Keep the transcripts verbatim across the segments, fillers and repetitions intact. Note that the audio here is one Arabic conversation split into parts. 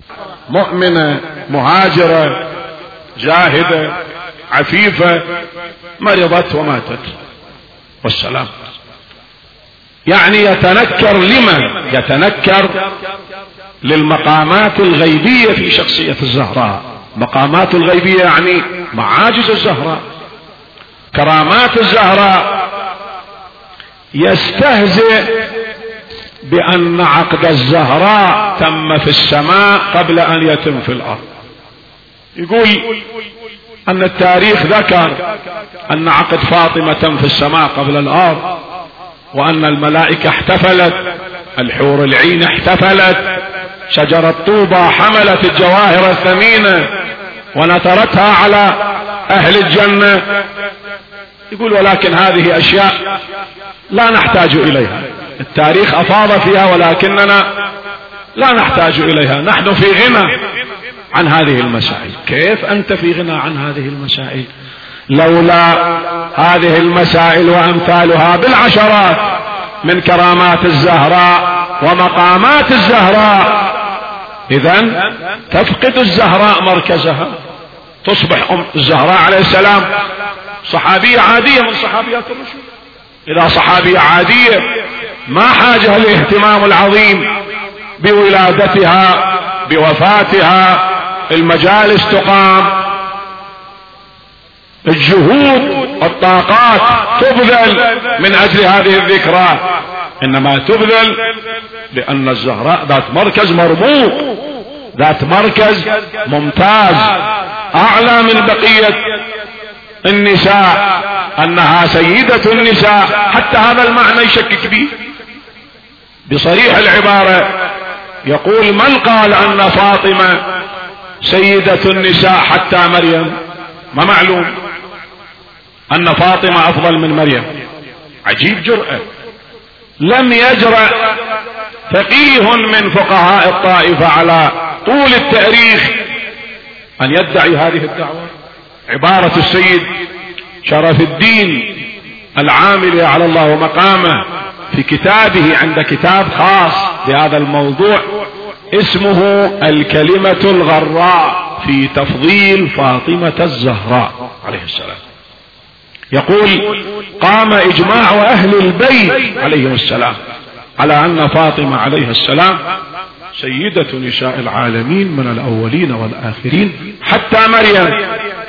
مؤمنة مهاجرة جاهدة عفيفة مرضت وماتت والسلام. يعني يتنكر لمن؟ يتنكر للمقامات الغيبية في شخصية الزهراء. مقامات الغيبية يعني معاجز الزهراء، كرامات الزهراء. يستهزئ بأن عقد الزهراء تم في السماء قبل أن يتم في الأرض. يقول أن التاريخ ذكر أن عقد فاطمة تم في السماء قبل الأرض، وأن الملائكة احتفلت، الحور العين احتفلت، شجرة طوبى حملت الجواهر الثمينة ونثرتها على أهل الجنة. يقول ولكن هذه أشياء لا نحتاج إليها، التاريخ أفاض فيها ولكننا لا نحتاج إليها، نحن في غنى عن هذه المسائل. كيف أنت في غنى عن هذه المسائل؟ لولا هذه المسائل وأمثالها بالعشرات من كرامات الزهراء ومقامات الزهراء، إذن تفقد الزهراء مركزها، تصبح أم الزهراء عليه السلام صحابية عادية من صحابيات الرسول. إذا صحابية عادية ما حاجة الاهتمام العظيم بولادتها بوفاتها، المجالس تقام، الجهود والطاقات تبذل من أجل هذه الذكرى، إنما تبذل لأن الزهراء ذات مركز مرموق، ذات مركز ممتاز أعلى من بقية النساء، أنها سيدة النساء. حتى هذا المعنى يشكك به بصريح العبارة. يقول من قال أن فاطمة سيدة النساء حتى مريم؟ ما معلوم أن فاطمة أفضل من مريم. عجيب جرأة. لم يجرأ فقيه من فقهاء الطائفة على طول التاريخ أن يدعي هذه الدعوة. عبارة السيد شرف الدين العامل على الله ومقامه في كتابه، عند كتاب خاص بهذا الموضوع اسمه الكلمة الغراء في تفضيل فاطمة الزهراء عليه السلام، يقول قام إجماع أهل البيت عليهم السلام على أن فاطمة عليه السلام سيدة نساء العالمين من الأولين والآخرين حتى مريم.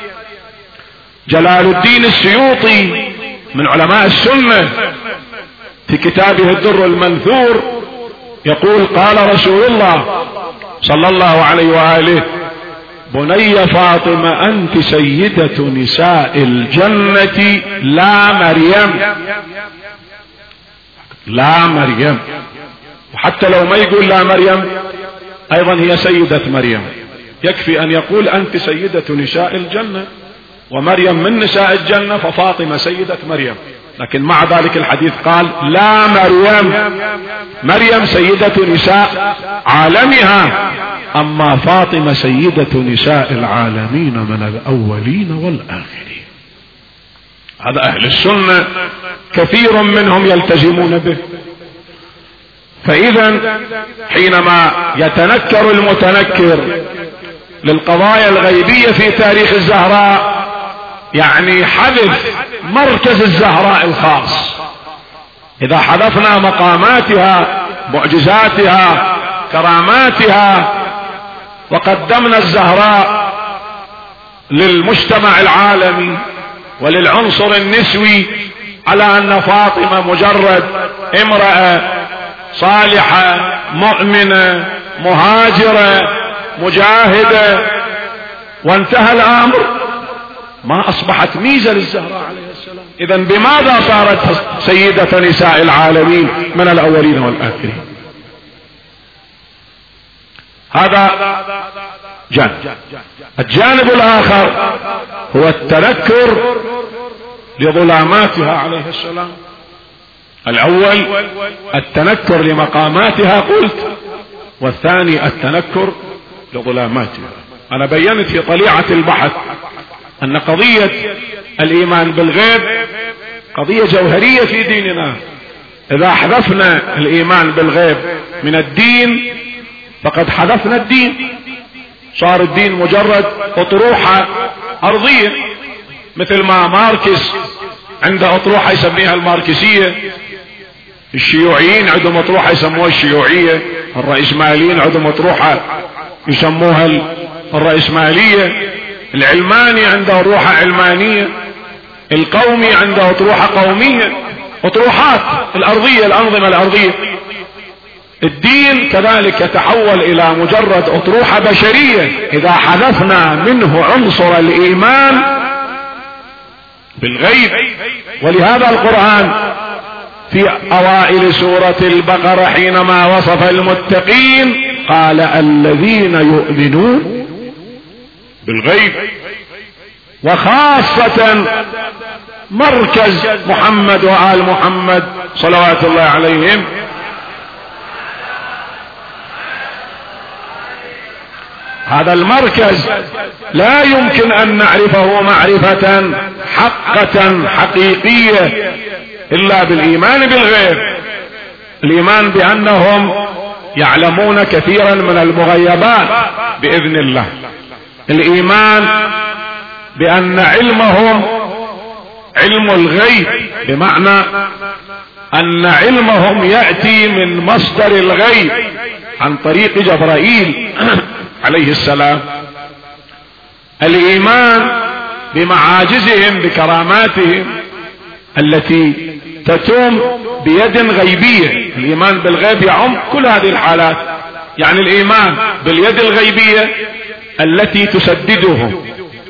جلال الدين السيوطي من علماء السنة في كتابه الدر المنثور يقول قال رسول الله صلى الله عليه وآله بني فاطمة أنت سيدة نساء الجنة لا مريم، لا مريم. وحتى لو ما يقول لا مريم أيضا هي سيدة مريم، يكفي أن يقول أنت سيدة نساء الجنة ومريم من نساء الجنة، ففاطمة سيدة مريم. لكن مع ذلك الحديث قال لا مريم، مريم سيدة نساء عالمها، أما فاطمة سيدة نساء العالمين من الأولين والآخرين. هذا أهل السنة كثير منهم يلتزمون به. فإذا حينما يتنكر المتنكر للقضايا الغيبية في تاريخ الزهراء يعني حذف مركز الزهراء الخاص. إذا حذفنا مقاماتها معجزاتها كراماتها وقدمنا الزهراء للمجتمع العالمي وللعنصر النسوي على أن فاطمة مجرد امرأة صالحة مؤمنة مهاجرة مجاهدة وانتهى الأمر، ما أصبحت ميزة للزهراء عليه السلام. إذن بماذا صارت سيدة نساء العالمين من الأولين والآخرين؟ هذا جانب. الجانب الآخر هو التنكر لظلاماتها عليه السلام. الأول التنكر لمقاماتها قلت، والثاني التنكر لظلاماتها. أنا بينت في طليعة البحث أن قضية الإيمان بالغيب قضية جوهرية في ديننا. إذا حذفنا الإيمان بالغيب من الدين فقد حذفنا الدين. صار الدين مجرد اطروحة ارضية، مثل ما ماركس عنده اطروحة يسميها الماركسية، الشيوعيين عندهم اطروحة يسموها الشيوعية، الرئيسماليين عندهم اطروحة يسموها الرئيسمالية، العلماني عنده اطروحة علمانية، القومي عنده اطروحة قومية، اطروحات الارضية، الانظمة الارضية. الدين كذلك يتحول الى مجرد اطروحة بشرية اذا حذفنا منه عنصر الايمان بالغيب. ولهذا القرآن في اوائل سورة البقرة حينما وصف المتقين قال الذين يؤمنون بالغيب، وخاصة مركز محمد وآل محمد صلوات الله عليهم. هذا المركز لا يمكن ان نعرفه معرفة حقة حقيقية الا بالايمان بالغيب، الايمان بانهم يعلمون كثيرا من المغيبات باذن الله، الايمان بان علمهم علم الغيب، بمعنى ان علمهم يأتي من مصدر الغيب عن طريق جبرائيل عليه السلام، الايمان بمعاجزهم بكراماتهم التي تتم بيد غيبية، الايمان بالغيب يعم كل هذه الحالات، يعني الايمان باليد الغيبية التي تسددهم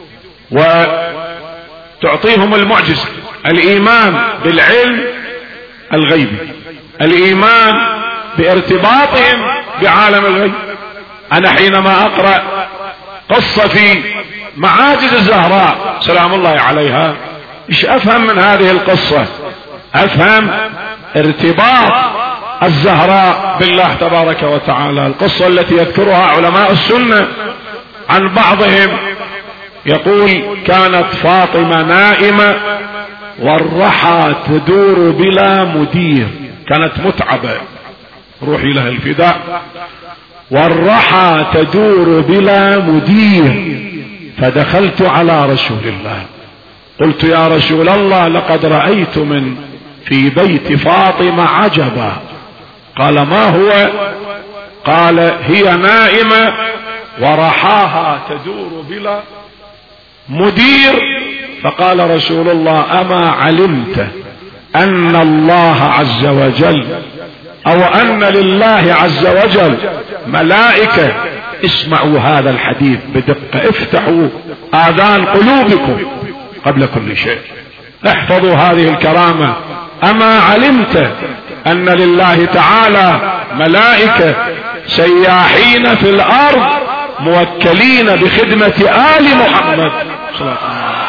وتعطيهم المعجزة، الايمان بالعلم الغيبي، الايمان بارتباطهم بعالم الغيب. انا حينما اقرأ قصة في معاجز الزهراء سلام الله عليها، ايش افهم من هذه القصة؟ افهم ارتباط الزهراء بالله تبارك وتعالى. القصة التي يذكرها علماء السنة عن بعضهم يقول كانت فاطمة نائمة والرحى تدور بلا مدير، كانت متعبة روحي لها الفداء، والرحى تدور بلا مدير، فدخلت على رسول الله قلت يا رسول الله لقد رأيت من في بيت فاطمة عجبا. قال ما هو؟ قال هي نائمة ورحاها تدور بلا مدير. فقال رسول الله أما علمت أن الله عز وجل أو أن لله عز وجل ملائكة؟ اسمعوا هذا الحديث بدقة، افتحوا آذان قلوبكم قبل كل شيء، احفظوا هذه الكرامة. أما علمت أن لله تعالى ملائكة سياحين في الأرض موكلين بخدمة آل محمد صلى الله عليه وسلم.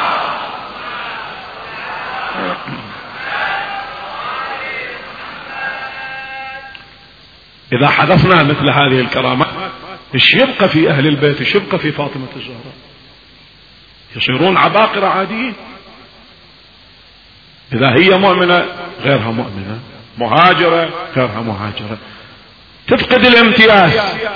إذا حدثنا مثل هذه الكرامات ايش يبقى في أهل البيت؟ ايش يبقى في فاطمة الزهراء؟ يصيرون عباقرة عاديين. إذا هي مؤمنة غيرها مؤمنة، مهاجرة غيرها مهاجرة، تفقد الامتياز.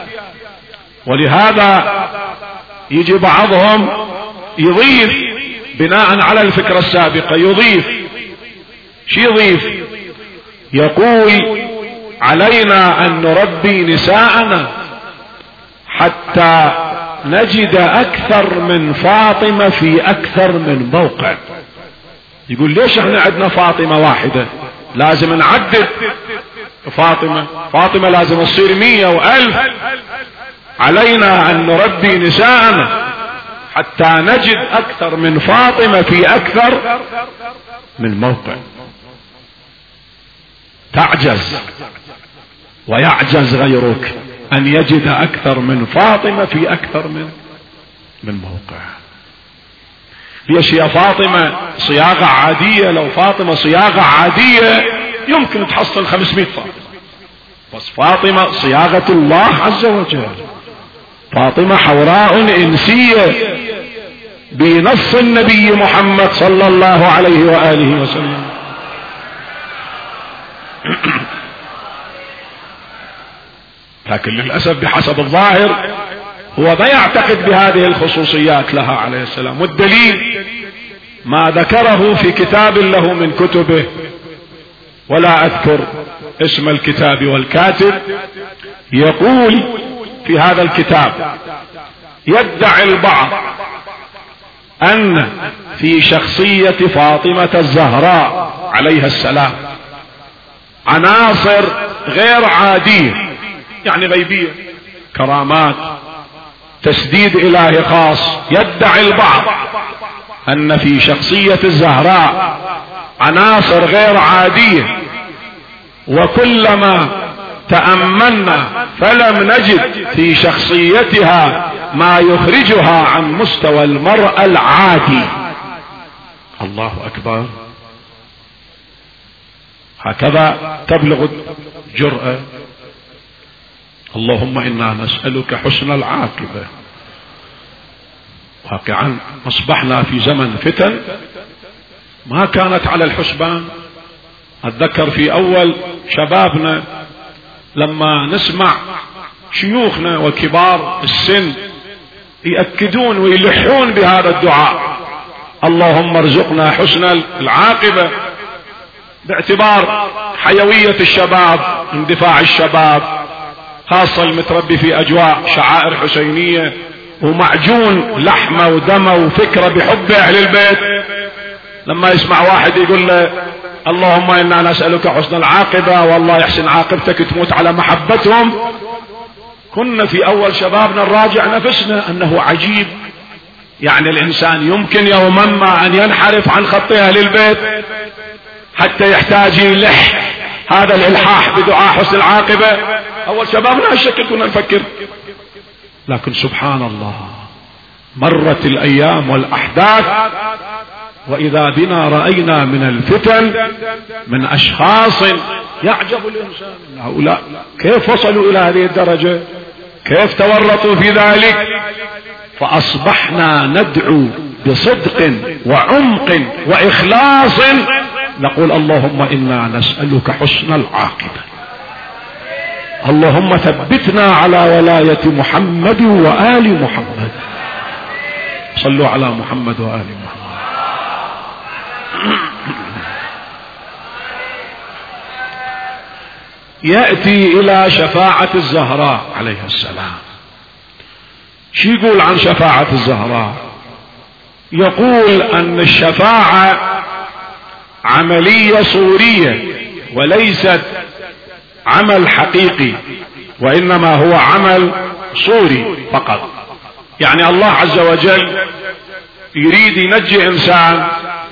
ولهذا يجي بعضهم يضيف بناء على الفكرة السابقة، يضيف شي يضيف؟ يقول علينا أن نربي نساءنا حتى نجد أكثر من فاطمة في أكثر من موقع. يقول ليش احنا عندنا فاطمة واحدة؟ لازم نعدد فاطمة، فاطمة لازم تصير مية وألف. علينا أن نربي نساءنا حتى نجد أكثر من فاطمة في أكثر من موقع. تعجز ويعجز غيرك أن يجد أكثر من فاطمة في أكثر من من موقع. ليش يا فاطمة صياغة عادية؟ لو فاطمة صياغة عادية يمكن تحصل خمسمائة فاطمة، بس فاطمة صياغة الله عز وجل، فاطمة حوراء إنسية بنص النبي محمد صلى الله عليه وآله وسلم. لكن للأسف بحسب الظاهر هو ما يعتقد بهذه الخصوصيات لها عليه السلام. والدليل ما ذكره في كتاب له من كتبه، ولا أذكر اسم الكتاب والكاتب، يقول في هذا الكتاب: يدعي البعض أن في شخصية فاطمة الزهراء عليها السلام عناصر غير عادية، يعني غيبية، كرامات، تسديد إلهي خاص. يدعي البعض أن في شخصية الزهراء عناصر غير عادية، وكلما تأملنا فلم نجد في شخصيتها ما يخرجها عن مستوى المرء العادي. الله أكبر. هكذا تبلغ الجرأة. اللهم إنا نسألك حسن العاقبة. واقعا أصبحنا في زمن فتن ما كانت على الحسبان. أتذكر في أول شبابنا لما نسمع شيوخنا وكبار السن يأكدون ويلحون بهذا الدعاء: اللهم ارزقنا حسن العاقبة، باعتبار حيوية الشباب، اندفاع الشباب، خاصة المتربي في أجواء شعائر حسينية ومعجون لحمة ودمه وفكرة بحب أهل البيت. لما يسمع واحد يقول له اللهم إنا نسألك حسن العاقبة والله يحسن عاقبتك تموت على محبتهم، كنا في أول شبابنا نراجع نفسنا أنه عجيب، يعني الإنسان يمكن يوما ما أن ينحرف عن خط أهل البيت حتى يحتاج يلح هذا الإلحاح بدعاء حسن العاقبة. أول شبابنا هالشكل كنا نفكر. لكن سبحان الله، مرت الأيام والأحداث وإذا بنا رأينا من الفتن من أشخاص يعجب الإنسان هؤلاء كيف وصلوا إلى هذه الدرجة، كيف تورطوا في ذلك. فأصبحنا ندعو بصدق وعمق وإخلاص، نقول اللهم إنا نسألك حسن العاقبة، اللهم ثبتنا على ولاية محمد وآل محمد. صلوا على محمد وآل محمد. يأتي إلى شفاعة الزهراء عليها السلام. شو يقول عن شفاعة الزهراء؟ يقول أن الشفاعة عملية صورية وليست عمل حقيقي، وإنما هو عمل صوري فقط. يعني الله عز وجل يريد ينجي إنسان،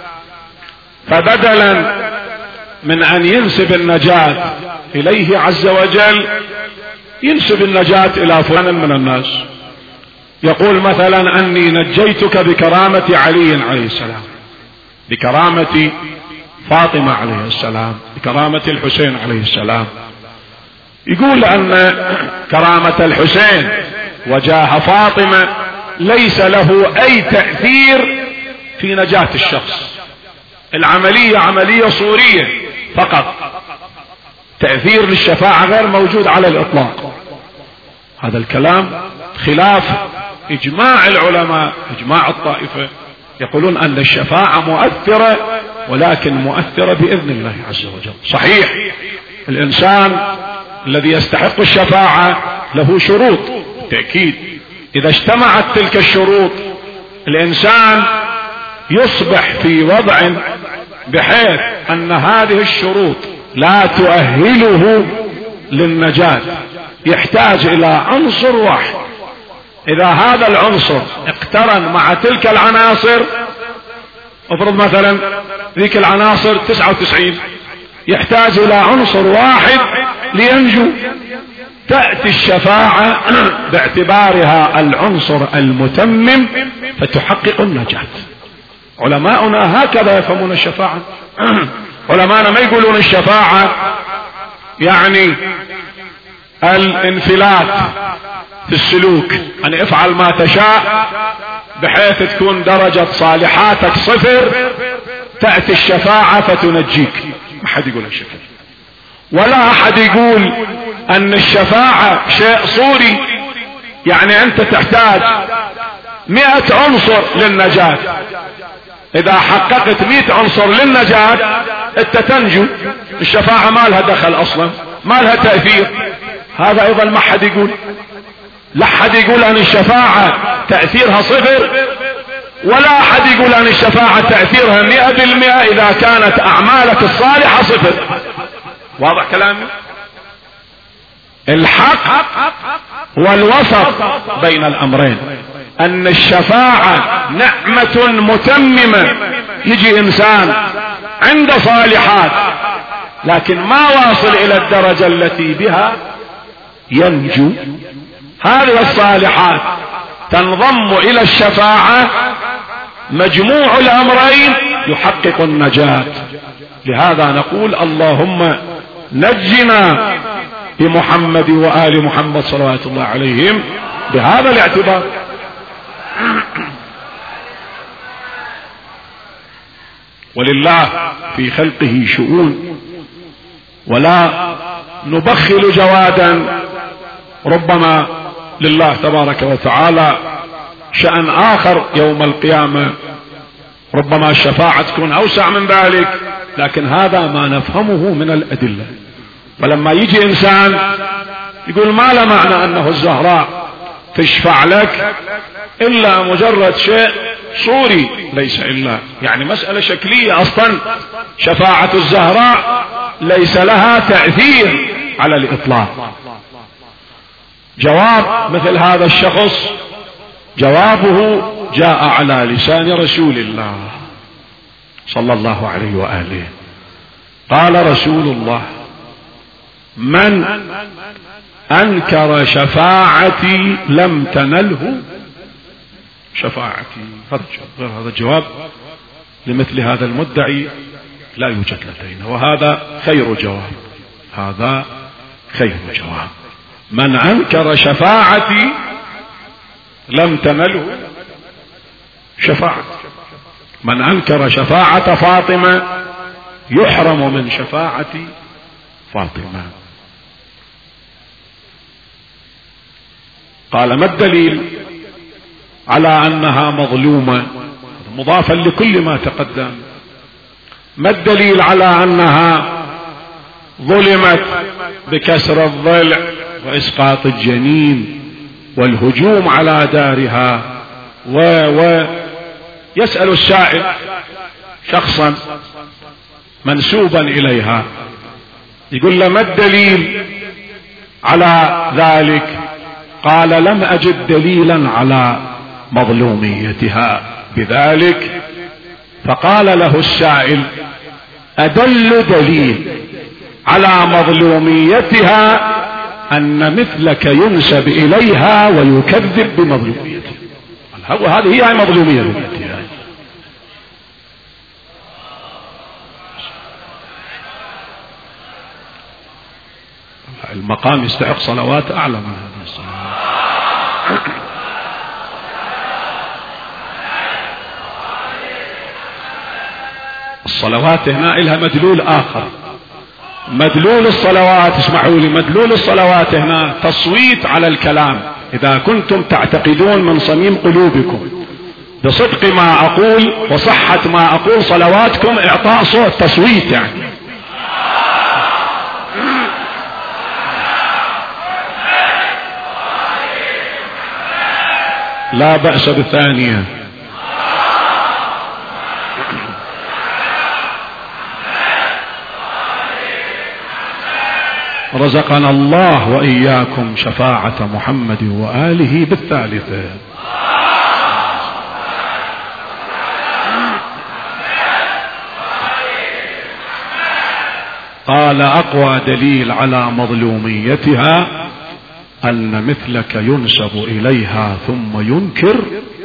فبدلا من أن ينسب النجاة إليه عز وجل ينسب النجاة إلى فلان من الناس. يقول مثلا أني نجيتك بكرامة علي عليه السلام، بكرامة فاطمة عليه السلام، بكرامة الحسين عليه السلام. يقول أن كرامة الحسين وجاه فاطمة ليس له أي تأثير في نجاة الشخص، العملية عملية صورية فقط، تأثير للشفاعة غير موجود على الإطلاق. هذا الكلام خلاف إجماع العلماء، إجماع الطائفة، يقولون أن الشفاعة مؤثرة، ولكن مؤثرة بإذن الله عز وجل. صحيح الإنسان الذي يستحق الشفاعة له شروط تأكيد، إذا اجتمعت تلك الشروط الإنسان يصبح في وضع بحيث أن هذه الشروط لا تؤهله للنجاة، يحتاج إلى عنصر واحد. إذا هذا العنصر اقترن مع تلك العناصر، افرض مثلا ذيك العناصر تسعة وتسعين، يحتاج إلى عنصر واحد لينجو، تأتي الشفاعة باعتبارها العنصر المتمم فتحقق النجاة. علماؤنا هكذا يفهمون الشفاعة. علماؤنا ما يقولون الشفاعة يعني الانفلات في السلوك، يعني افعل ما تشاء بحيث تكون درجة صالحاتك صفر، تأتي الشفاعة فتنجيك. ما حد يقول الشفاعة، ولا أحد يقول أن الشفاعة شيء صوري، يعني انت تحتاج مئة عنصر للنجاة، اذا حققت مئة عنصر للنجاة انت تنجو. الشفاعة ما لها دخل اصلا، ما لها تأثير. هذا ايضا ما حد يقول، لا حد يقول ان الشفاعة تأثيرها صفر، ولا احد يقول ان الشفاعة تأثيرها مئة بالمئة اذا كانت اعمالك الصالحة صفر. واضح كلامي؟ الحق هو الوسط بين الامرين، ان الشفاعة نعمة متممة. يجي انسان عنده صالحات لكن ما واصل الى الدرجة التي بها ينجو، هذه الصالحات تنضم الى الشفاعة، مجموع الامرين يحقق النجاة. لهذا نقول اللهم نجنا بمحمد وآل محمد صلوات الله عليهم بهذا الاعتبار. ولله في خلقه شؤون، ولا نبخل جوادا. ربما لله تبارك وتعالى شأن آخر يوم القيامة، ربما الشفاعة تكون أوسع من ذلك، لكن هذا ما نفهمه من الأدلة. فلما يجي إنسان يقول ما له معنى أنه الزهراء تشفع لك إلا مجرد شيء صوري، ليس إلا يعني مسألة شكلية. أصلا شفاعة الزهراء ليس لها تأثير على الإطلاق. جواب مثل هذا الشخص جوابه جاء على لسان رسول الله صلى الله عليه وآله. قال رسول الله: من أنكر شفاعتي لم تنله شفاعتي. هذا الجواب لمثل هذا المدعي لا يوجد لدينا، وهذا خير جواب، هذا خير جواب. من أنكر شفاعتي لم تنله شفاعتي. من أنكر شفاعة فاطمة يحرم من شفاعة فاطمة. قال: ما الدليل على أنها مظلومة؟ مضافا لكل ما تقدم. ما الدليل على أنها ظلمت بكسر الضلع وإسقاط الجنين والهجوم على دارها؟ و و يسأل السائل شخصا منسوبا إليها، يقول له: ما الدليل على ذلك؟ قال: لم أجد دليلا على مظلوميتها بذلك. فقال له السائل: أدل دليل على مظلوميتها أن مثلك ينسب إليها ويكذب بمظلوميتها. هذه هي مظلوميتها. المقام يستحق صلوات أعلى من هذه الصلوات. الصلوات هنا إلها مدلول آخر. مدلول الصلوات، اسمعوا لي، مدلول الصلوات هنا تصويت على الكلام. إذا كنتم تعتقدون من صميم قلوبكم بصدق ما أقول وصحة ما أقول، صلواتكم إعطاء صوت تصويت يعني. لا بأس بالثانية. رزقنا الله وإياكم شفاعة محمد وآله بالثالثة. قال: أقوى دليل على مظلوميتها أن مثلك ينسب إليها ثم ينكر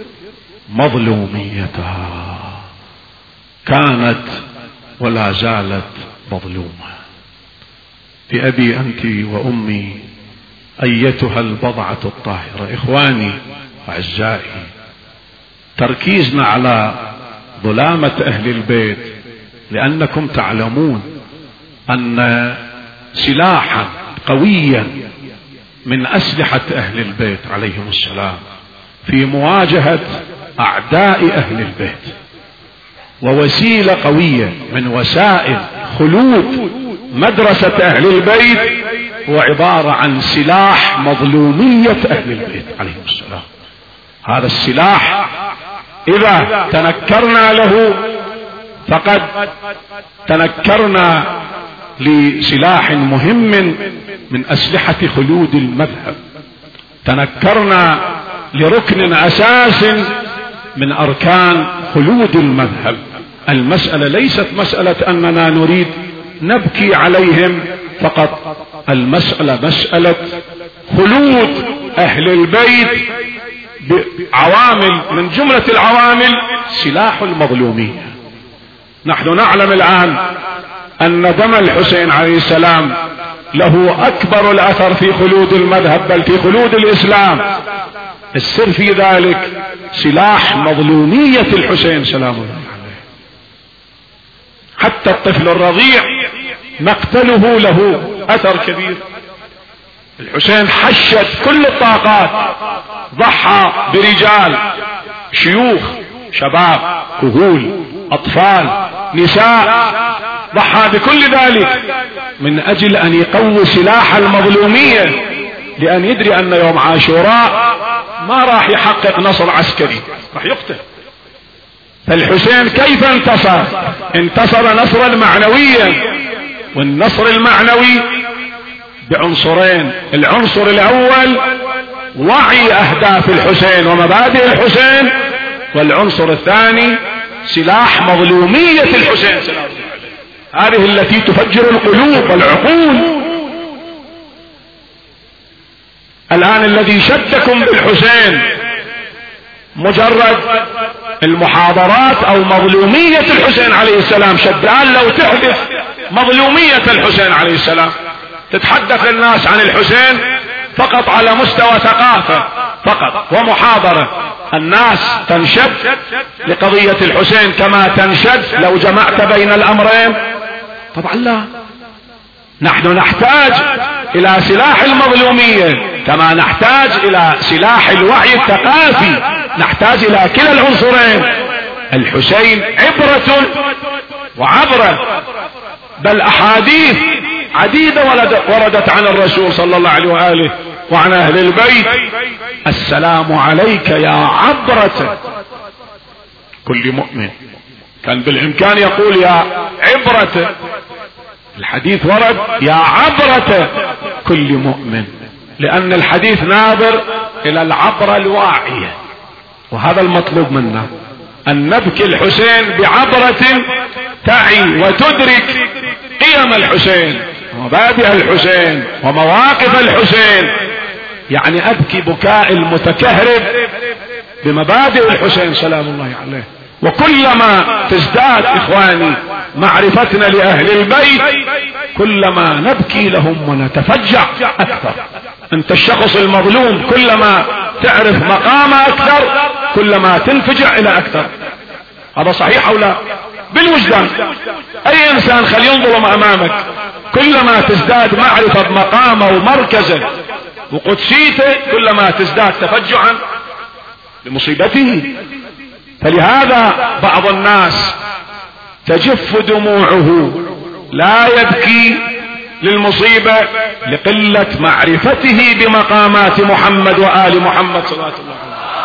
مظلوميتها. كانت ولا زالت مظلومة. بأبي أنت وأمي أيتها البضعة الطاهرة. إخواني أعزائي، تركيزنا على ظلامة أهل البيت لأنكم تعلمون أن سلاحا قويا من أسلحة أهل البيت عليهم السلام في مواجهة أعداء أهل البيت، ووسيلة قوية من وسائل خلود مدرسة أهل البيت هو عبارة عن سلاح مظلومية أهل البيت عليهم السلام. هذا السلاح إذا تنكرنا له فقد تنكرنا لسلاح مهم من أسلحة خلود المذهب، تنكرنا لركن أساس من أركان خلود المذهب. المسألة ليست مسألة أننا نريد نبكي عليهم فقط، المسألة مسألة خلود أهل البيت بعوامل من جملة العوامل سلاح المظلومية. نحن نعلم الآن أن دم الحسين عليه السلام له أكبر الأثر في خلود المذهب بل في خلود الإسلام. السر في ذلك سلاح مظلومية الحسين سلام الله عليه. حتى الطفل الرضيع مقتله له أثر كبير. الحسين حشد كل الطاقات، ضحى برجال، شيوخ، شباب، كهول، أطفال، نساء، ضحى بكل ذلك من أجل أن يقوي سلاح المظلومية، لأن يدري أن يوم عاشوراء ما راح يحقق نصر عسكري، راح يقتل. فالحسين كيف انتصر؟ انتصر نصرا معنويا، والنصر المعنوي بعنصرين. العنصر الأول وعي أهداف الحسين ومبادئ الحسين، والعنصر الثاني سلاح مظلومية الحسين سلام الله عليه، هذه التي تفجر القلوب والعقول. الآن الذي شدكم بالحسين مجرد المحاضرات أو مظلومية الحسين عليه السلام شد. الآن لو تحدث مظلومية الحسين عليه السلام، تتحدث الناس عن الحسين فقط على مستوى ثقافة فقط ومحاضرة، الناس تنشد لقضية الحسين كما تنشد لو جمعت بين الأمرين؟ طبعا لا. نحن نحتاج إلى سلاح المظلومية كما نحتاج إلى سلاح الوعي الثقافي، نحتاج إلى كلا العنصرين. الحسين عبرة وعبرة، بل أحاديث عديدة وردت عن الرسول صلى الله عليه وآله وعن أهل البيت: السلام عليك يا عبرة كل مؤمن. كان بالإمكان يقول يا عبرة، الحديث ورد يا عبرة كل مؤمن، لأن الحديث ناظر إلى العبرة الواعية، وهذا المطلوب منا، أن نبكي الحسين بعبرة تعي وتدرك قيم الحسين ومبادئ الحسين ومواقف الحسين. يعني أبكي بكاء المتكهرب بمبادئ الحسين سلام الله عليه. وكلما تزداد إخواني معرفتنا لأهل البيت كلما نبكي لهم ونتفجع أكثر. أنت الشخص المظلوم كلما تعرف مقامه أكثر كلما تنفجع إلى أكثر. هذا صحيح أو لا؟ بالوجدان أي إنسان خل ينظلم أمامك كلما تزداد معرفة بمقامه ومركزه وقدسيته كلما تزداد تفجعا لمصيبته. فلهذا بعض الناس تجف دموعه لا يبكي للمصيبة لقلة معرفته بمقامات محمد وآل محمد صلى الله عليه وسلم.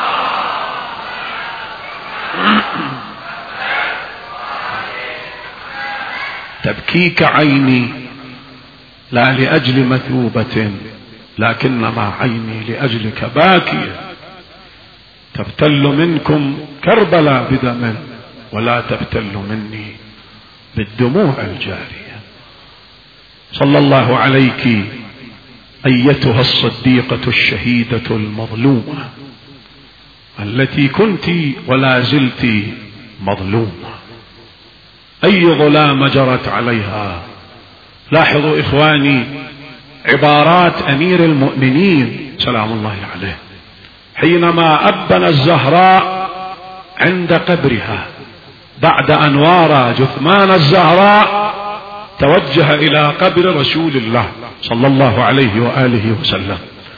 تبكيك عيني لا لأجل مثوبة لكنما عيني لأجلك باكية. تبتل منكم كربلاء بدم ولا تبتل مني بالدموع الجارية. صلى الله عليك أيتها الصديقة الشهيدة المظلومة التي كنت ولا زلت مظلومة. أي ظلام جرت عليها. لاحظوا إخواني عبارات أمير المؤمنين سلام الله عليه حينما أبن الزهراء عند قبرها بعد أن وارى جثمان الزهراء توجه إلى قبر رسول الله صلى الله عليه وآله وسلم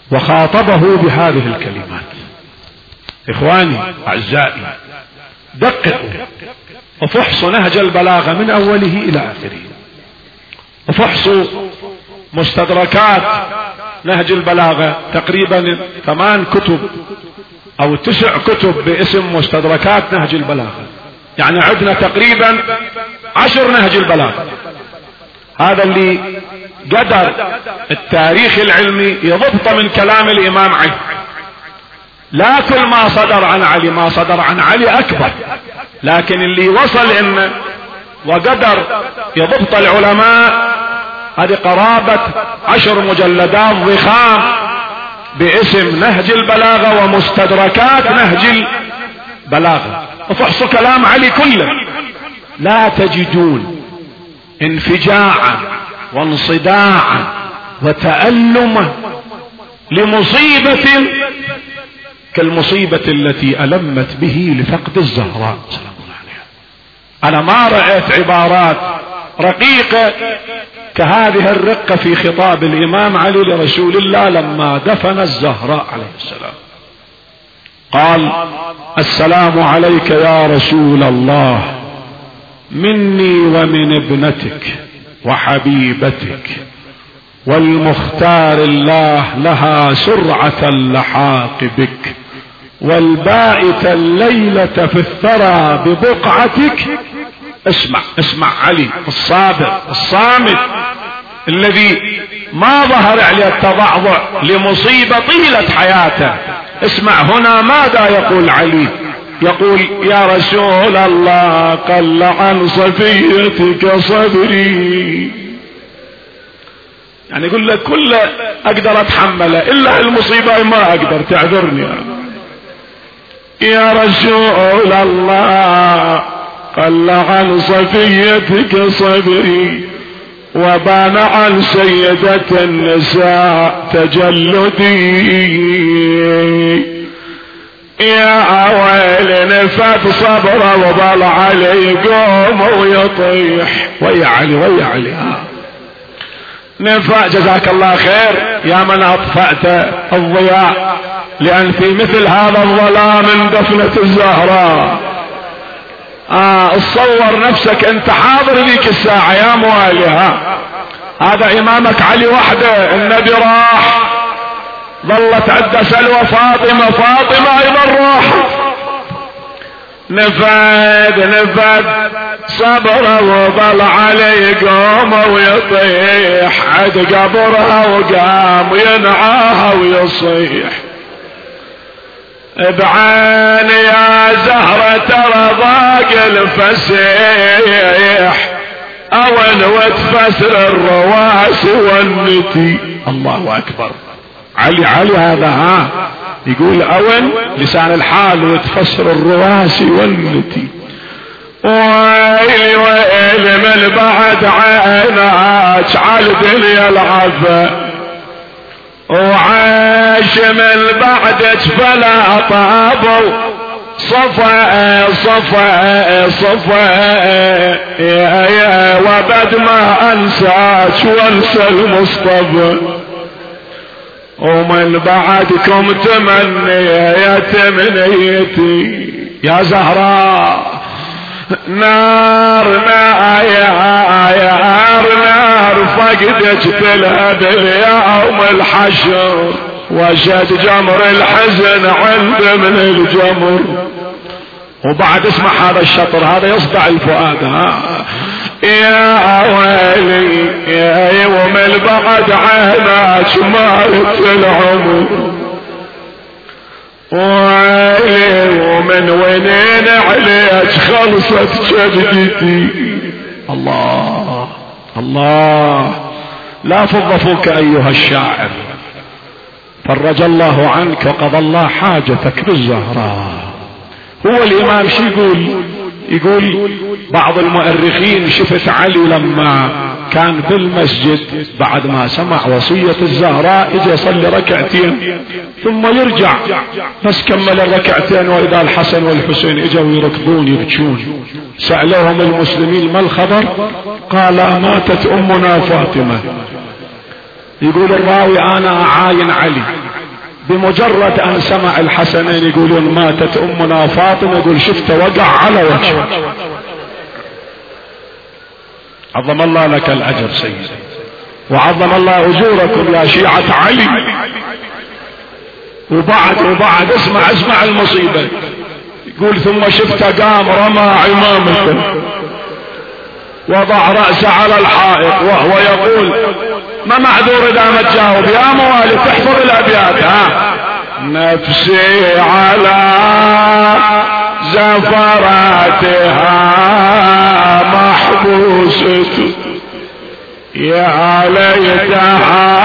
وخاطبه بهذه الكلمات. إخواني أعزائي، دققوا وفحصوا نهج البلاغة من أوله إلى آخره، وفحصوا مستدركات نهج البلاغة، تقريبا ثمان كتب أو تسع كتب باسم مستدركات نهج البلاغة، يعني عندنا تقريبا عشر نهج البلاغة. هذا اللي قدر التاريخ العلمي يضبط من كلام الإمام علي. لا كل ما صدر عن علي، ما صدر عن علي أكبر، لكن اللي وصل إنه وقدر يضبط العلماء هذه قرابة عشر مجلدات ضخام باسم نهج البلاغة ومستدركات نهج البلاغة. وفحصوا كلام علي كله، لا تجدون انفجاعا وانصداعا وتألما لمصيبة كالمصيبة التي ألمت به لفقد الزهراء سلام الله عليها. أنا ما رأيت عبارات رقيقة كهذه الرقة في خطاب الإمام علي لرسول الله لما دفن الزهراء عليه السلام. قال: السلام عليك يا رسول الله، مني ومن ابنتك وحبيبتك، والمختار الله لها سرعة اللحاق بك، والبائت الليلة في الثرى ببقعتك. اسمع اسمع علي الصابر الصامت الذي ما ظهر عليه التضعضع لمصيبة طيلة حياته. اسمع هنا ماذا يقول علي. يقول: يا رسول الله، قل عن صفيتك صبري. يعني يقول لك كل اقدر اتحمله الا المصيبة ما اقدر، تعذرني. يا رسول الله، قل عن صفيتك صبري، وبان عن سيدة النساء تجلدي. يا ويل نفت صبره وضل علي يقوم ويطيح. ويا علي ويا علي نفع. جزاك الله خير يا من اطفأت الضياء، لان في مثل هذا الظلام اندفنت الزهراء. آه اتصور نفسك انت حاضر ذيك الساعة يا موالي. ها هذا امامك علي وحده، النبي راح، ظلت عند سلوى فاطمة، فاطمة ايضا راحت. نفد نفد صبره وظل علي يقوم ويطيح عد قبرها، وقام ينعاها ويصيح: بعين يا زهرة ترى ضاق الفسيح، اول وتفسر الرواسي والنتي. الله اكبر. علي علي هذا ها يقول اول لسان الحال وتفسر الرواسي والنتي. ويلي ويلي من بعد عيناك على دنيا العفا، وعاش من بعدك فلا طابوا صفا صفا صفا. يا يا وبد ما انساك وانسى المصطفى، ومن بعدكم تمني يا تمنيتي. يا زهراء نار نار يا نار فقدك تلهب يوم الحشر، وشد جمر الحزن عند من الجمر. وبعد اسمع هذا الشطر، هذا يصدع الفؤاد. ها يا ويلي يا يوم البعد عيناك مالت العمر، ويلي ومن وينين عليك خلصت جدتي. الله الله. لا فضفوك ايها الشاعر، فرج الله عنك وقضى الله حاجتك بالزهراء. هو الامام شو يقول؟ يقول بعض المؤرخين: شفت علي لما كان بالمسجد بعد ما سمع وصية الزهراء اجى يصلي ركعتين ثم يرجع، بس كمل الركعتين واذا الحسن والحسين اجوا يركضون يبكون. سألوهم المسلمين: ما الخبر؟ قال: ماتت امنا فاطمة. يقول الراوي: انا اعاين علي بمجرد ان سمع الحسنين يقولون ماتت امنا فاطمة، يقول شفت وقع على وجهه. عظم الله لك الاجر سيدي، وعظم الله اجوركم يا شيعة علي. وبعد وبعد اسمع اسمع المصيبة، يقول ثم شفت قام رمى عمامته وضع رأسه على الحائط وهو يقول ما معذور اذا ما تجاوب يا موالي تحفظ الابيات. ها نفسي على زفراتها محبوسة يا ليتها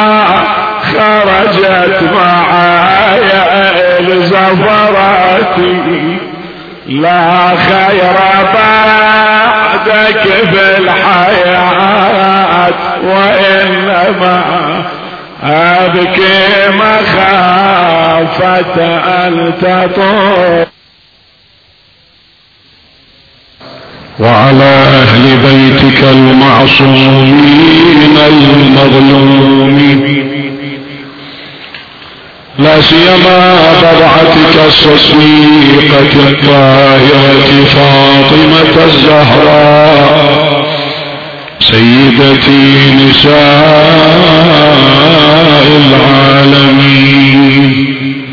خرجت معايا لزفراتي، لا خير بعدك في الحياة وإنما أبكي مخافة أن تطول. وعلى أهل بيتك المعصومين المظلومين، لا سيما بضعتك الصديقة الطاهرة فاطمة الزهراء سيدتي نساء العالمين.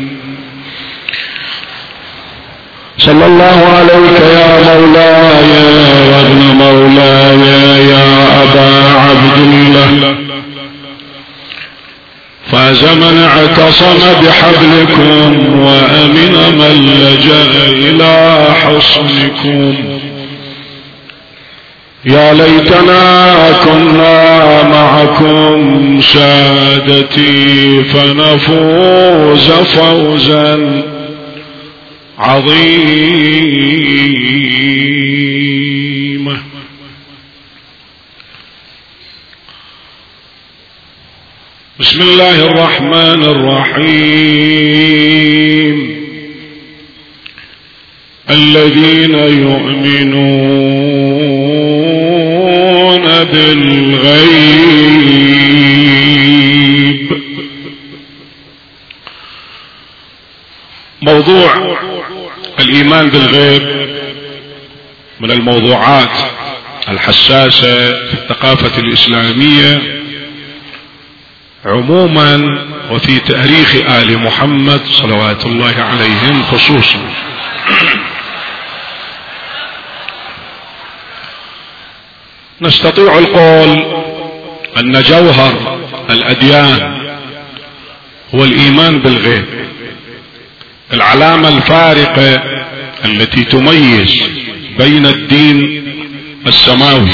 صلى الله عليك يا مولاي وابن مولاي يا أبا عبد الله، فاز من اعتصم بحبلكم وأمن من لجأ إلى حصنكم. يا ليتنا كنا معكم سادتي فنفوز فوزا عظيما. بسم الله الرحمن الرحيم. الذين يؤمنون بالغيب. موضوع الإيمان بالغيب من الموضوعات الحساسة في الثقافة الإسلامية عموما، وفي تاريخ آل محمد صلوات الله عليهم خصوصا. نستطيع القول أن جوهر الأديان هو الإيمان بالغيب، العلامة الفارقة التي تميز بين الدين السماوي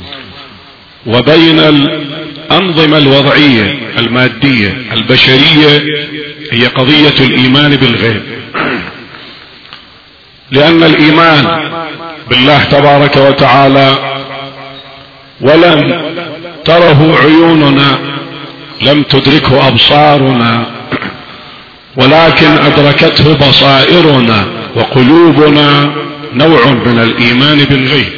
وبين الأنظمة الوضعية المادية البشرية هي قضية الإيمان بالغيب. لأن الإيمان بالله تبارك وتعالى ولم تره عيوننا، لم تدركه أبصارنا، ولكن أدركته بصائرنا وقلوبنا، نوع من الإيمان بالغيب.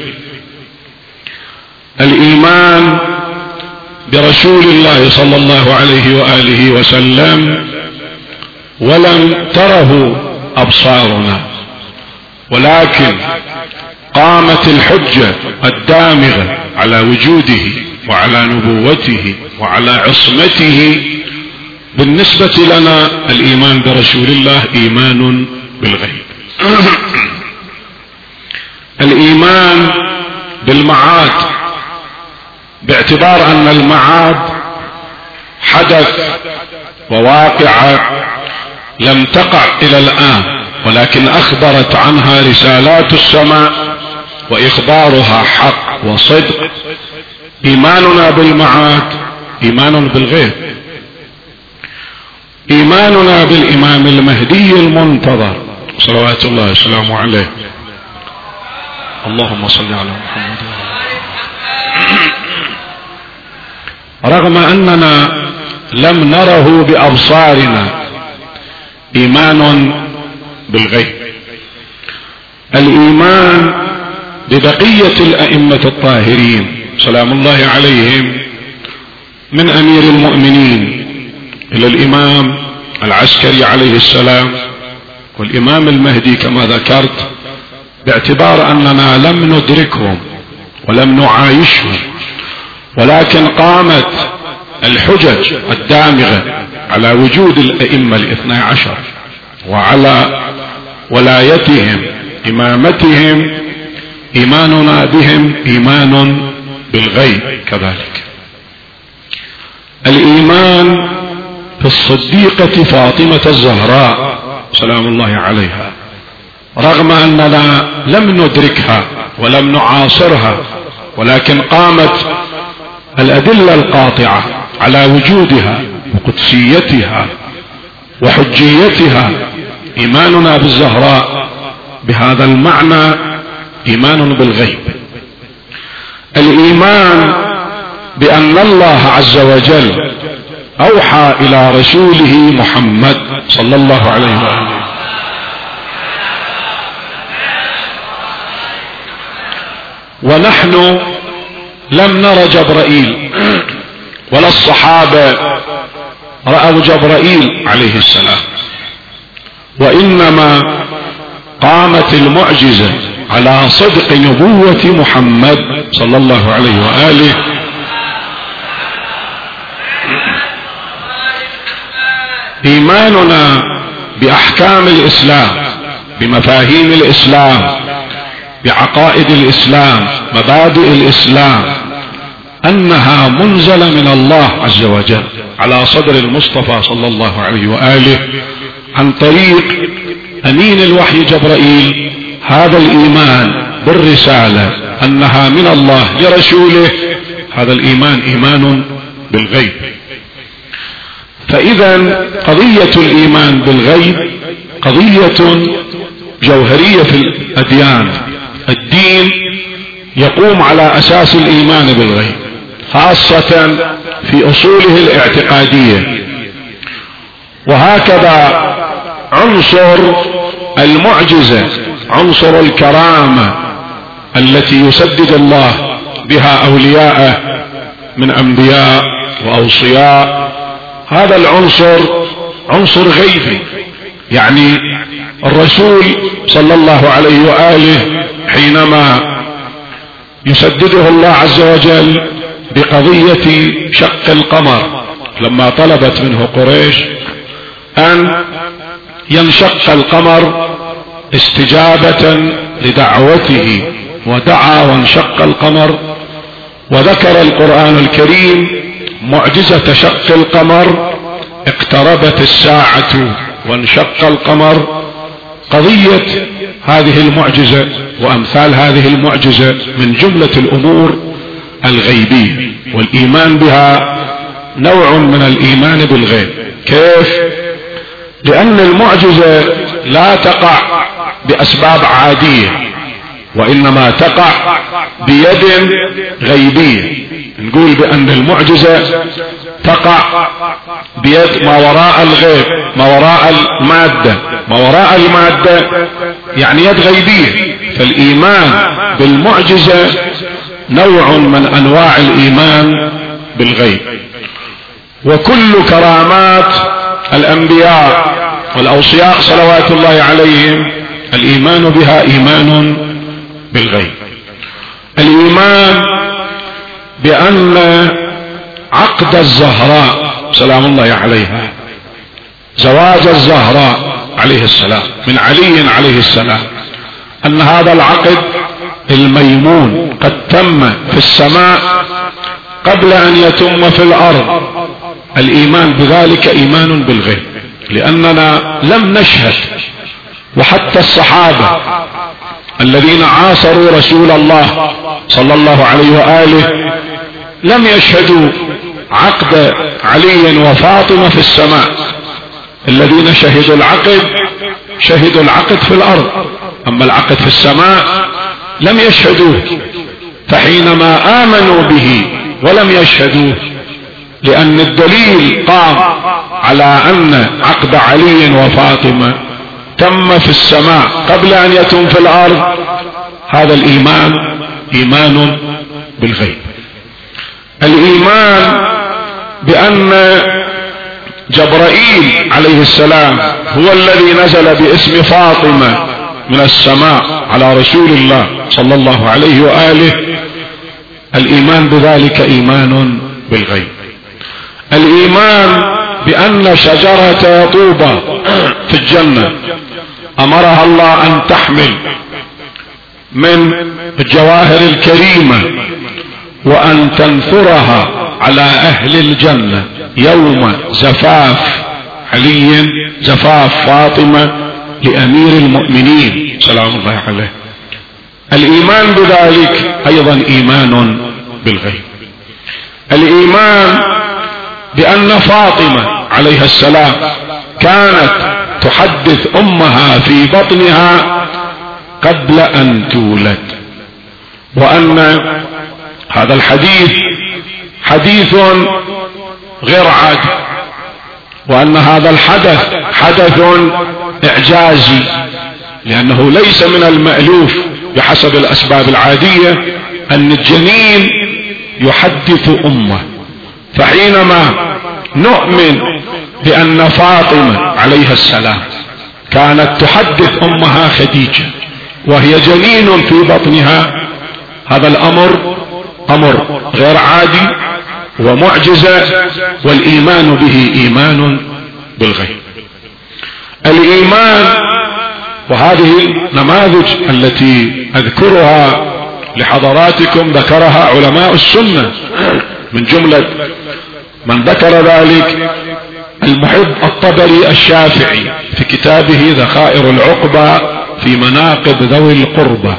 الإيمان برسول الله صلى الله عليه وآله وسلم ولم تره أبصارنا، ولكن قامت الحجة الدامغة على وجوده وعلى نبوته وعلى عصمته. بالنسبة لنا الإيمان برسول الله إيمان بالغيب. الإيمان بالمعاد، باعتبار أن المعاد حدث وواقع لم تقع إلى الآن، ولكن أخبرت عنها رسالات السماء وإخبارها حق وصدق. إيماننا بالمعاد إيمان بالغيب. إيماننا بالإمام المهدي المنتظر صلوات الله وسلامه عليه، اللهم صل على محمد. رغم أننا لم نره بأبصارنا، إيمان بالغيب. الإيمان ببقية الأئمة الطاهرين سلام الله عليهم، من أمير المؤمنين إلى الإمام العسكري عليه السلام والإمام المهدي كما ذكرت، باعتبار أننا لم ندركهم ولم نعايشهم، ولكن قامت الحجج الدامغة على وجود الأئمة الاثنى عشر وعلى ولايتهم إمامتهم، إيماننا بهم إيمان بالغيب. كذلك الإيمان في الصديقة فاطمة الزهراء سلام الله عليها، رغم أننا لم ندركها ولم نعاصرها، ولكن قامت الأدلة القاطعة على وجودها وقدسيتها وحجيتها. إيماننا بالزهراء بهذا المعنى إيمان بالغيب. الإيمان بأن الله عز وجل أوحى إلى رسوله محمد صلى الله عليه وآله ونحن لم نر جبرائيل ولا الصحابة رأوا جبرائيل عليه السلام، وإنما قامت المعجزة على صدق نبوة محمد صلى الله عليه وآله. إيماننا بأحكام الإسلام، بمفاهيم الإسلام، بعقائد الإسلام، مبادئ الإسلام، أنها منزلة من الله عز وجل على صدر المصطفى صلى الله عليه وآله عن طريق أمين الوحي جبرائيل. هذا الإيمان بالرسالة أنها من الله لرسوله، هذا الإيمان إيمان بالغيب. فإذا قضية الإيمان بالغيب قضية جوهرية في الأديان. الدين يقوم على أساس الإيمان بالغيب، خاصة في أصوله الاعتقادية. وهكذا عنصر المعجزة، عنصر الكرامة التي يسدد الله بها أولياءه من أنبياء وأوصياء، هذا العنصر عنصر غيبي. يعني الرسول صلى الله عليه وآله حينما يسدده الله عز وجل بقضية شق القمر، لما طلبت منه قريش أن ينشق القمر استجابة لدعوته، ودعا وانشق القمر. وذكر القرآن الكريم معجزة شق القمر، اقتربت الساعة وانشق القمر. قضية هذه المعجزة وأمثال هذه المعجزة من جملة الأمور الغيبية، والإيمان بها نوع من الإيمان بالغيب. كيف؟ لأن المعجزة لا تقع بأسباب عادية، وإنما تقع بيد غيبية. نقول بأن المعجزة تقع بيد ما وراء الغيب، ما وراء المادة. ما وراء المادة يعني يد غيبية. فالإيمان بالمعجزة نوع من أنواع الإيمان بالغيب. وكل كرامات الأنبياء والأوصياء صلوات الله عليهم الإيمان بها إيمان بالغيب. الإيمان بأن عقد الزهراء سلام الله عليها، زواج الزهراء عليه السلام من علي عليه السلام، أن هذا العقد الميمون قد تم في السماء قبل أن يتم في الأرض. الإيمان بذلك إيمان بالغيب، لأننا لم نشهد، وحتى الصحابة الذين عاصروا رسول الله صلى الله عليه وآله لم يشهدوا عقد علي وفاطمة في السماء. الذين شهدوا العقد شهدوا العقد في الأرض، أما العقد في السماء لم يشهدوه. فحينما آمنوا به ولم يشهدوه، لأن الدليل قام على أن عقد علي وفاطمة تم في السماء قبل أن يتم في الأرض، هذا الإيمان إيمان بالغيب. الإيمان بأن جبرائيل عليه السلام هو الذي نزل باسم فاطمة من السماء على رسول الله صلى الله عليه وآله، الإيمان بذلك إيمان بالغيب. الإيمان بأن شجرة طوبى في الجنة أمرها الله أن تحمل من الجواهر الكريمة وأن تنثرها على أهل الجنة يوم زفاف علي، زفاف فاطمة لأمير المؤمنين سلام الله عليه. الإيمان بذلك أيضا إيمان بالغيب. الإيمان بأن فاطمة عليها السلام كانت تحدث أمها في بطنها قبل أن تولد، وأن هذا الحديث حديث غير عادي، وأن هذا الحدث حدث إعجازي، لأنه ليس من المألوف بحسب الأسباب العادية أن الجنين يحدث أمه. فحينما نؤمن بأن فاطمة عليها السلام كانت تحدث أمها خديجة وهي جنين في بطنها، هذا الأمر أمر غير عادي ومعجزة، والإيمان به إيمان بالغيب. الإيمان، وهذه النماذج التي أذكرها لحضراتكم ذكرها علماء السنة، من جملة من ذكر ذلك المحب الطبري الشافعي في كتابه ذخائر العقبة في مناقب ذوي القربى،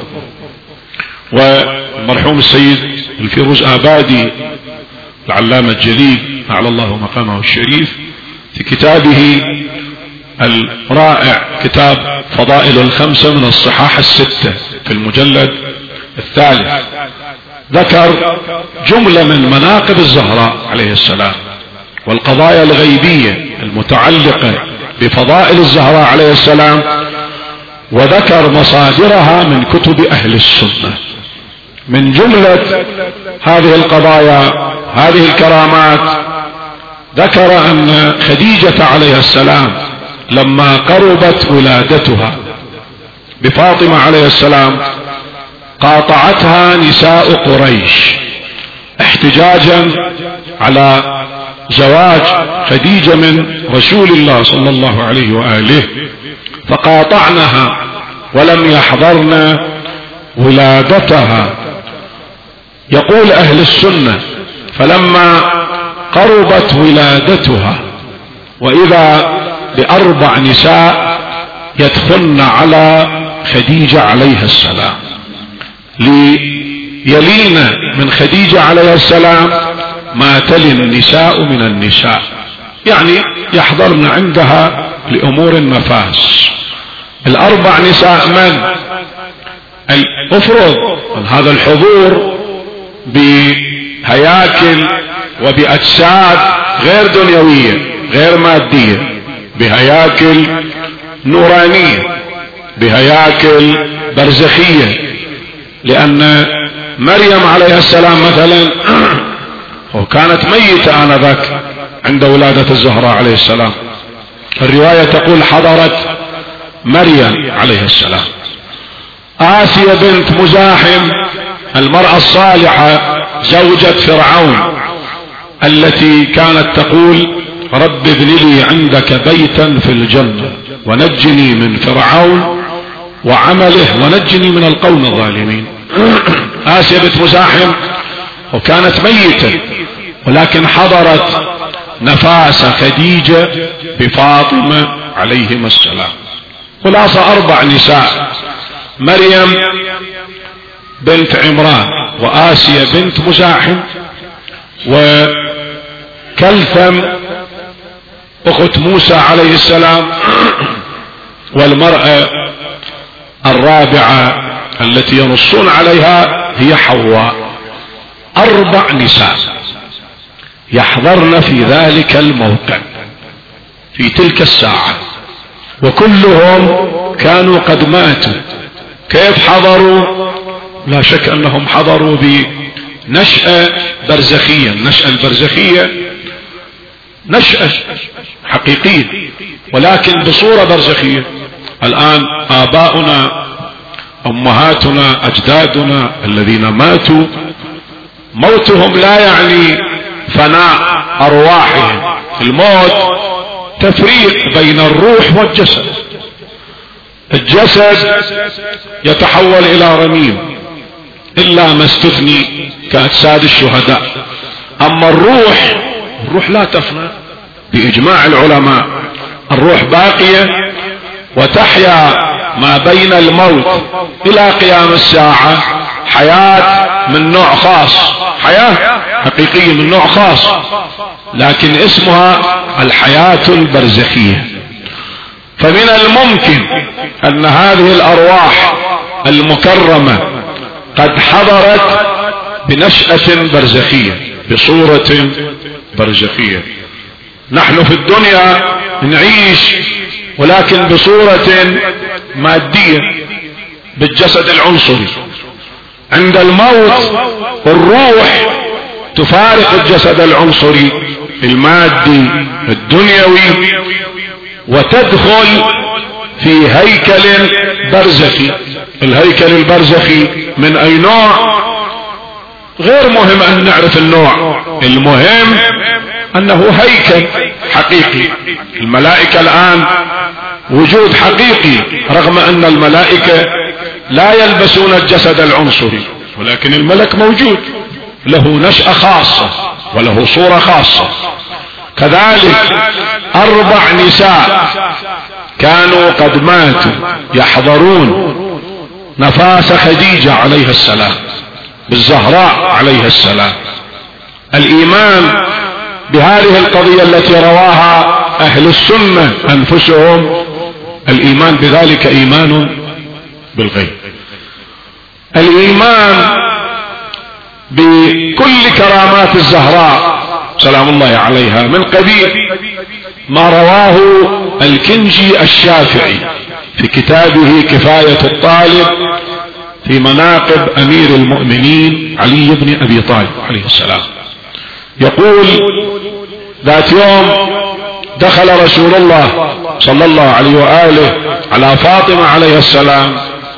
والمرحوم السيد الفيروز آبادي العلامة الجليل أعلى الله مقامه الشريف في كتابه الرائع كتاب فضائل الخمسة من الصحاح الستة في المجلد الثالث، ذكر جملة من مناقب الزهراء عليه السلام والقضايا الغيبية المتعلقة بفضائل الزهراء عليه السلام، وذكر مصادرها من كتب أهل السنة. من جملة هذه القضايا هذه الكرامات ذكر أن خديجة عليه السلام لما قربت ولادتها بفاطمة عليه السلام قاطعتها نساء قريش احتجاجا على زواج خديجة من رسول الله صلى الله عليه وآله، فقاطعنها ولم يحضرن ولادتها. يقول أهل السنة فلما قربت ولادتها وإذا بأربع نساء يدخلن على خديجة عليها السلام ليلين من خديجة عليها السلام ما تلي النساء من النساء، يعني يحضرن عندها لأمور النفاس. الأربع نساء من الأفرض هذا الحضور بهياكل وبأجساد غير دنيوية غير مادية، بهياكل نورانية، بهياكل برزخية، لأن مريم عليها السلام مثلا وكانت ميتة آنذاك عند ولادة الزهراء عليه السلام. الرواية تقول حضرت مريم عليه السلام. آسيا بنت مزاحم المرأة الصالحة زوجة فرعون التي كانت تقول رب ابن لي عندك بيتا في الجنة ونجني من فرعون وعمله ونجني من القوم الظالمين. آسيا بنت مزاحم وكانت ميتة ولكن حضرت نفاس خديجة بفاطمة عليهما السلام. خلاصة أربع نساء: مريم بنت عمران وآسيا بنت مزاحم وكلثم أخت موسى عليه السلام، والمرأة الرابعة التي ينصون عليها هي حواء. أربع نساء يحضرن في ذلك الموقع في تلك الساعة، وكلهم كانوا قد ماتوا. كيف حضروا؟ لا شك أنهم حضروا بنشأة برزخية. النشأة البرزخية نشأة حقيقية ولكن بصورة برزخية. الآن آباؤنا أمهاتنا أجدادنا الذين ماتوا موتهم لا يعني فناء أرواحهم، الموت تفريق بين الروح والجسد. الجسد يتحول إلى رميم إلا ما استثني كأجساد الشهداء، أما الروح الروح لا تفنى بإجماع العلماء، الروح باقية وتحيا ما بين الموت إلى قيام الساعة حياة من نوع خاص، حياة حقيقية من نوع خاص، لكن اسمها الحياة البرزخية. فمن الممكن أن هذه الأرواح المكرمة قد حضرت بنشأة برزخية بصورة برزخية. نحن في الدنيا نعيش ولكن بصورة مادية بالجسد العنصري، عند الموت الروح تفارق الجسد العنصري المادي الدنيوي وتدخل في هيكل برزخي. الهيكل البرزخي من اي نوع غير مهم ان نعرف النوع، المهم انه هيكل حقيقي. الملائكة الان وجود حقيقي رغم ان الملائكة لا يلبسون الجسد العنصري، ولكن الملك موجود له نشأة خاصة وله صورة خاصة. كذلك اربع نساء كانوا قد ماتوا يحضرون نفاس خديجة عليها السلام بالزهراء عليها السلام. الايمان بهذه القضية التي رواها اهل السنة انفسهم، الايمان بذلك ايمان بالغيب. الايمان بكل كرامات الزهراء سلام الله عليها من قبيل ما رواه الكنجي الشافعي في كتابه كفاية الطالب في مناقب امير المؤمنين علي بن ابي طالب عليه السلام. يقول ذات يوم دخل رسول الله صلى الله عليه وآله على فاطمة عليه السلام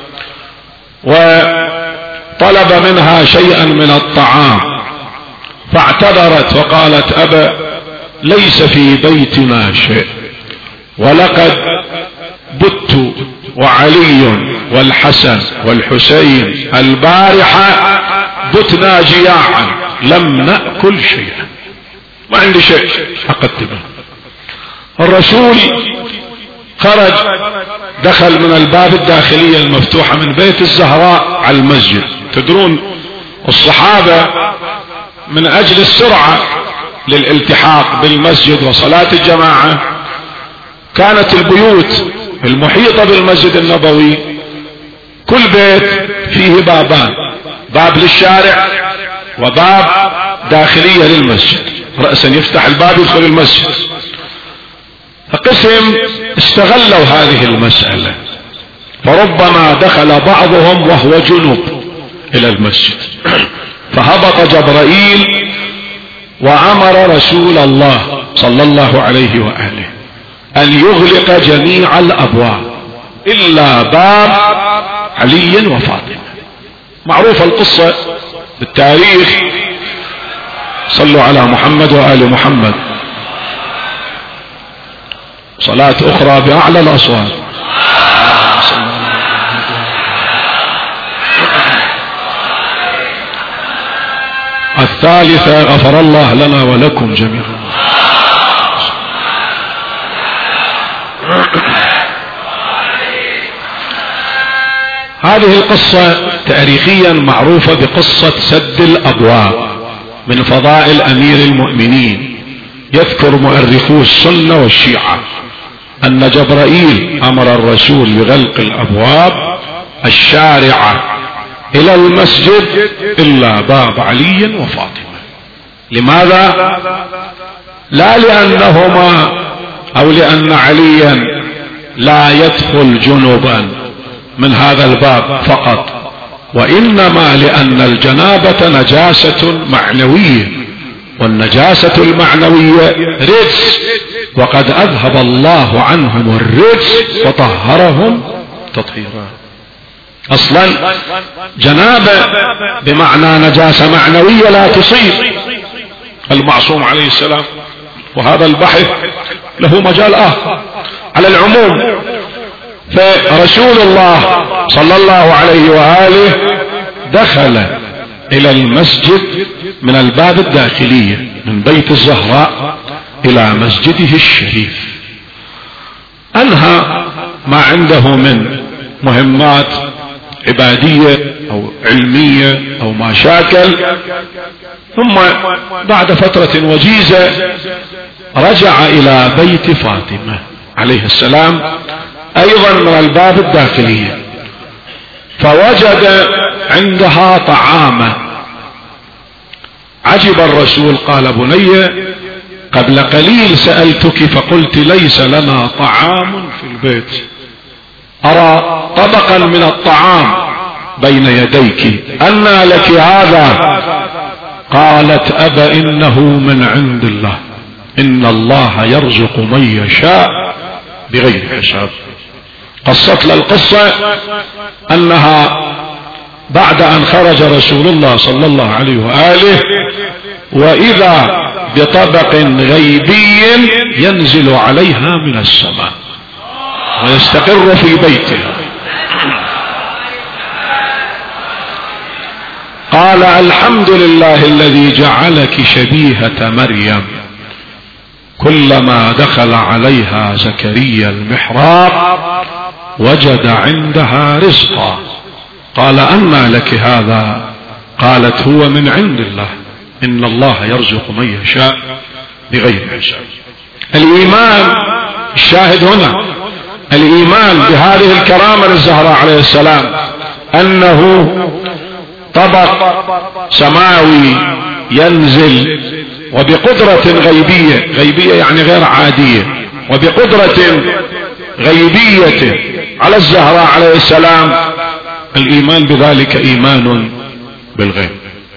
وطلب منها شيئا من الطعام، فاعتذرت وقالت أبا ليس في بيتنا شيء، ولقد بت وعلي والحسن والحسين البارحة بتنا جياعا لم نأكل شيئا، ما عندي شيء أقدمه. الرسول خرج دخل من الباب الداخلية المفتوحة من بيت الزهراء على المسجد. تدرون الصحابة من أجل السرعة للالتحاق بالمسجد وصلاة الجماعة كانت البيوت المحيطة بالمسجد النبوي كل بيت فيه بابان، باب للشارع وباب داخلية للمسجد، رأسا يفتح الباب يدخل المسجد. فقسم استغلوا هذه المسألة، فربما دخل بعضهم وهو جنوب إلى المسجد فهبط جبرائيل وأمر رسول الله صلى الله عليه وآله أن يغلق جميع الأبواب إلا باب علي وفاطمة. معروفة القصة بالتاريخ، صلوا على محمد وآل محمد. صلاة أخرى بأعلى الأصوات. الثالثة غفر الله لنا ولكم جميعا. هذه القصة تاريخيا معروفة بقصة سد الأبواب، من فضائل أمير المؤمنين. يذكر مؤرخو السنة والشيعة أن جبرائيل أمر الرسول بغلق الأبواب الشارعة إلى المسجد إلا باب علي وفاطمة. لماذا؟ لا لأنهما أو لأن عليا لا يدخل جنوبا من هذا الباب فقط، وإنما لأن الجنابة نجاسة معنوية والنجاسة المعنوية رجس، وقد أذهب الله عنهم الرجس وطهرهم تطهيرا. أصلا جنابة بمعنى نجاسة معنوية لا تصيب المعصوم عليه السلام، وهذا البحث له مجال آخر. على العموم فرسول الله صلى الله عليه وآله دخل إلى المسجد من الباب الداخلية من بيت الزهراء إلى مسجده الشريف، أنهى ما عنده من مهمات عبادية أو علمية أو ما شاكل، ثم بعد فترة وجيزة رجع إلى بيت فاطمة عليه السلام أيضا من الباب الداخلية، فوجد عندها طعاما. عجب الرسول، قال: بني، قبل قليل سألتك فقلت ليس لنا طعام في البيت، أرى طبقا من الطعام بين يديك، أنى لك هذا؟ قالت: أبا إنه من عند الله، إن الله يرزق من يشاء بغير حساب. قصت له القصة أنها بعد أن خرج رسول الله صلى الله عليه وآله وإذا بطبق غيبي ينزل عليها من السماء ويستقر في بيتها. قال: الحمد لله الذي جعلك شبيهة مريم، كلما دخل عليها زكريا المحراب وجد عندها رزقا. قال: أنى لك هذا؟ قالت: هو من عند الله، إن الله يرزق من يشاء بغير حساب. الإيمان، الشاهد هنا الإيمان بهذه الكرامة للزهراء عليه السلام، أنه طبق سماوي ينزل وبقدرة غيبية، غيبية يعني غير عادية، وبقدرة غيبية على الزهراء عليه السلام. الإيمان بذلك إيمان بالغيب.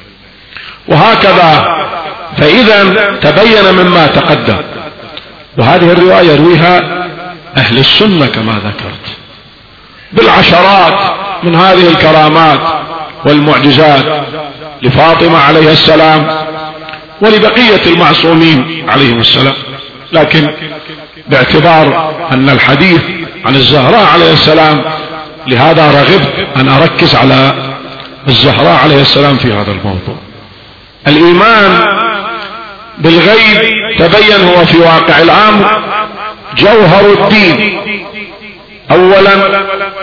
وهكذا فإذا تبين مما تقدم، وهذه الرواية يرويها أهل السنة كما ذكرت، بالعشرات من هذه الكرامات والمعجزات لفاطمة عليه السلام ولبقية المعصومين عليهم السلام. لكن باعتبار أن الحديث عن الزهراء عليه السلام، لهذا رغبت أن أركز على الزهراء عليه السلام في هذا الموضوع. الإيمان بالغيب تبين هو في واقع الأمر جوهر الدين أولا،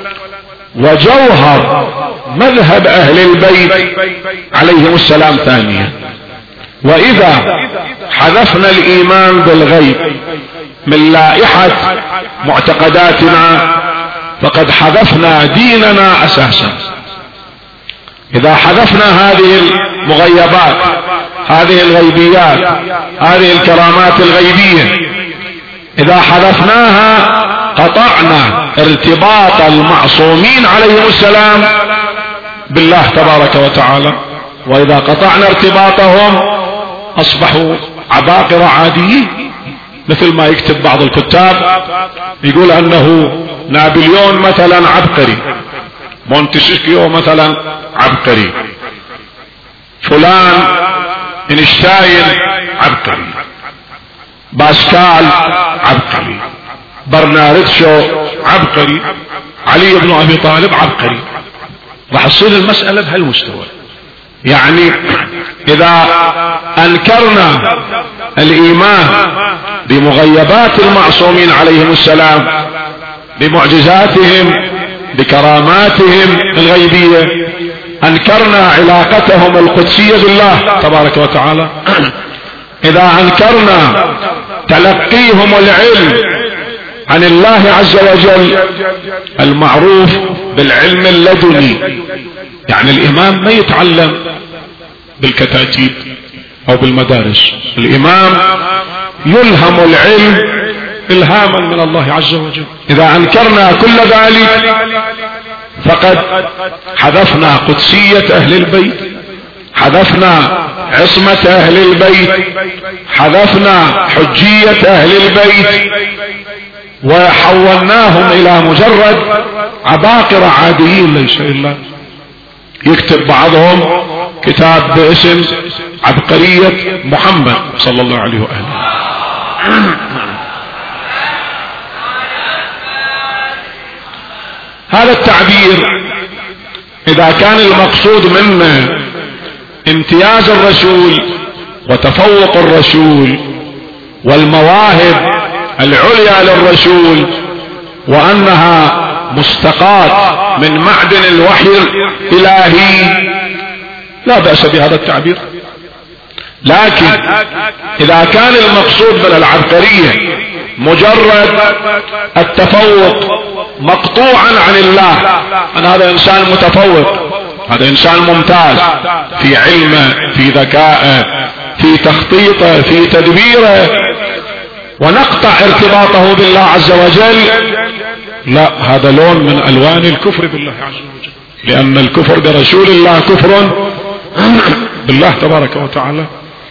وجوهر مذهب أهل البيت عليهم السلام ثانيا. وإذا حذفنا الإيمان بالغيب من لائحة معتقداتنا فقد حذفنا ديننا أساسا. إذا حذفنا هذه المغيبات، هذه الغيبيات، هذه الكرامات الغيبية، إذا حذفناها قطعنا ارتباط المعصومين عليهم السلام بالله تبارك وتعالى. وإذا قطعنا ارتباطهم أصبحوا عباقرة عاديين، مثل ما يكتب بعض الكتاب يقول أنه نابليون مثلا عبقري، مونتسكيو مثلا عبقري، فلان اينشتاين عبقري، باسكال عبقري، برنارد شو عبقري، علي بن ابي طالب عبقري. راح تصير المسألة بهالمستوى. يعني اذا انكرنا الايمان بمغيبات المعصومين عليهم السلام، بمعجزاتهم، بكراماتهم الغيبية، انكرنا علاقتهم القدسية بالله تبارك وتعالى، اذا انكرنا تلقيهم العلم عن الله عز وجل المعروف بالعلم اللدني، يعني الامام ما يتعلم بالكتاتيب او بالمدارس، الامام يلهم العلم الهاما من الله عز وجل. اذا انكرنا كل ذلك فقد حذفنا قدسية اهل البيت، حذفنا عصمة اهل البيت، حذفنا حجية اهل البيت، وحولناهم الى مجرد عباقرة عاديين ليس الا. يكتب بعضهم كتاب باسم عبقرية محمد صلى الله عليه وآله. هذا التعبير اذا كان المقصود منه امتياز الرسول وتفوق الرسول والمواهب العليا للرسول وانها مستقاة من معدن الوحي الالهي لا بأس بهذا التعبير. لكن اذا كان المقصود من العبقرية مجرد التفوق مقطوعا عن الله، ان هذا انسان متفوق، هذا انسان ممتاز في علمه، في ذكائه، في تخطيطه، في تدبيره، ونقطع ارتباطه بالله عز وجل، لا، هذا لون من الوان الكفر بالله عز وجل، لان الكفر برسول الله كفر بالله تبارك وتعالى.